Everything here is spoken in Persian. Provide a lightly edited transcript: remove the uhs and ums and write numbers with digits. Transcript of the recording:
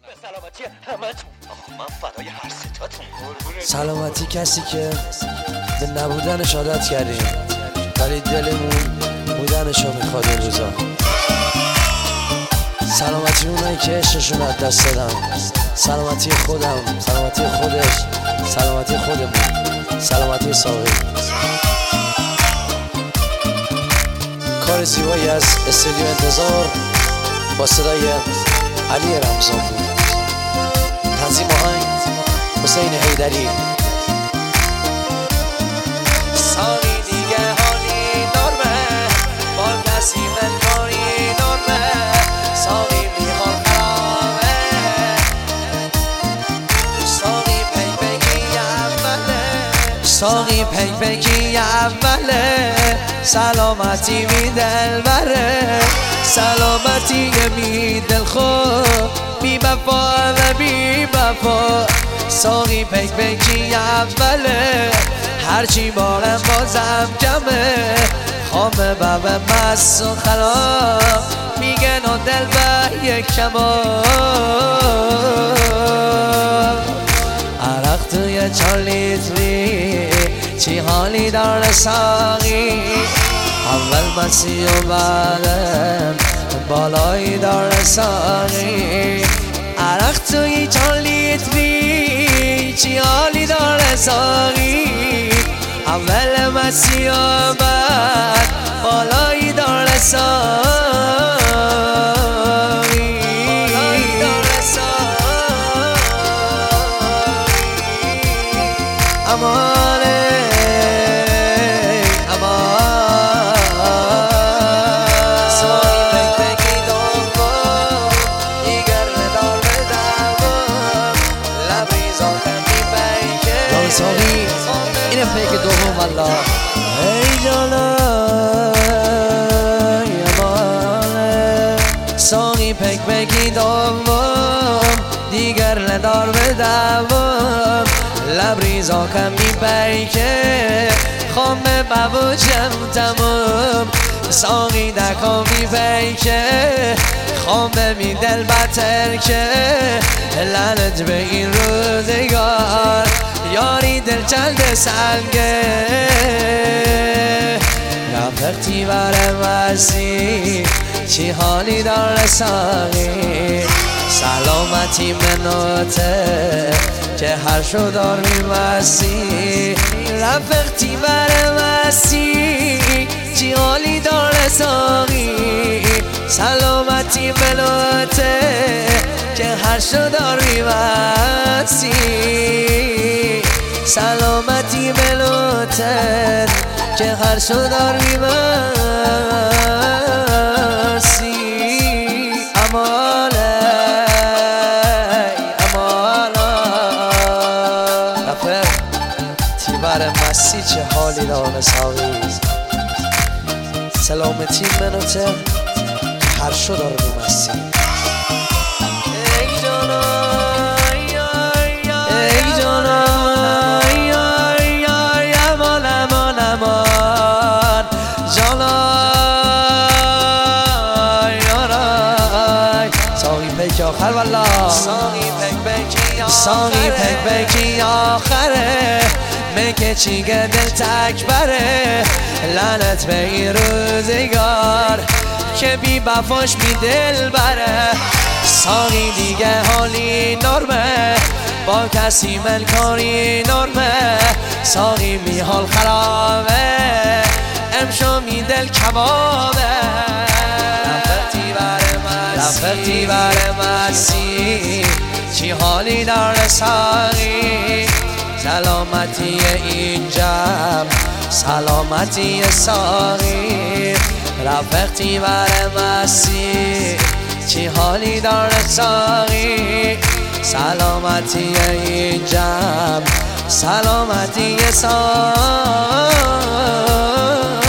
سلامتی همتون. من فدای هر ستاتون. سلامتی کسی که به نبودنش عادت کردیم ولی دلمون بودنشو میخواد این روزا. سلامتی اونایی که عشقشون از دست دادم، سلامتی خودم، سلامتی خودش، سلامتی خودمون، سلامتی ساقی. کار زیبایی از استودیو انتظار با صدای علی رمضان بود. تنظیم آهنگ حسین حیدری. ساقی دیگه حالی نرمه، با کسی منکاری نرمه، ساقی میخواد خرابه، ساقی پیپکی اوله، ساقی پیپکی اوله، سلامتی می دل بره، سلامتی می دل خود، بی وفا و بی وفا، ساقی پیپکی اوله، هرچی بارم بازم کمه، خامه بابه مست و خراب، میگن و دل به یک کمال، عرق توی 4 لیتری، چی حالی داره ساقی، اول مسیح و بعدم بالایی داره ساقی، عرق توی 4 لیتری، چی حالی داره ساقی، اول مسیح و بعد بالایی داره ساقی، بالایی داره ساقی. امانه ساقی اینه پیک دوم والله. ای جانای امانه، ساقی پیکی دوم، دیگر ندار به دوم، لبریزا کم می پیکه، خامه ببوشم تموم، ساقی دکا می پیکه، خامه می دل بتر که، لعنت به این روزگار، یاری دل چند سنگه، رفتی بر مسیح، چی حالی داره ساقی، سلامتی منوته که هر شو دار میمسی، رفتی بر مسیح، چی حالی داره ساقی، سلامتی منوته که هر شو دار میمسی، سلامتی ملوتن که هر شو دار میمسی، اماله اماله، رفت تیبر مسی چه حالی داره ساقی، سلامتی ملوتن که هر شو دار میمسی. آخر والله ساقی پیکی آخره، میگه چیگه دل تک بره، لعنت به این روزگار که بی وفاش بی دل بره، ساقی دیگه حالی نرمه، با کسی منکاری نرمه، ساقی می حال خرابه، امشو می دل کبابه، رفتی بر مسیح، چی حالی داره ساقی، سلامتی این جمع، سلامتی ساقی، رفتی بر مسیح، چی حالی داره ساقی، سلامتی این جمع، سلامتی ساقی.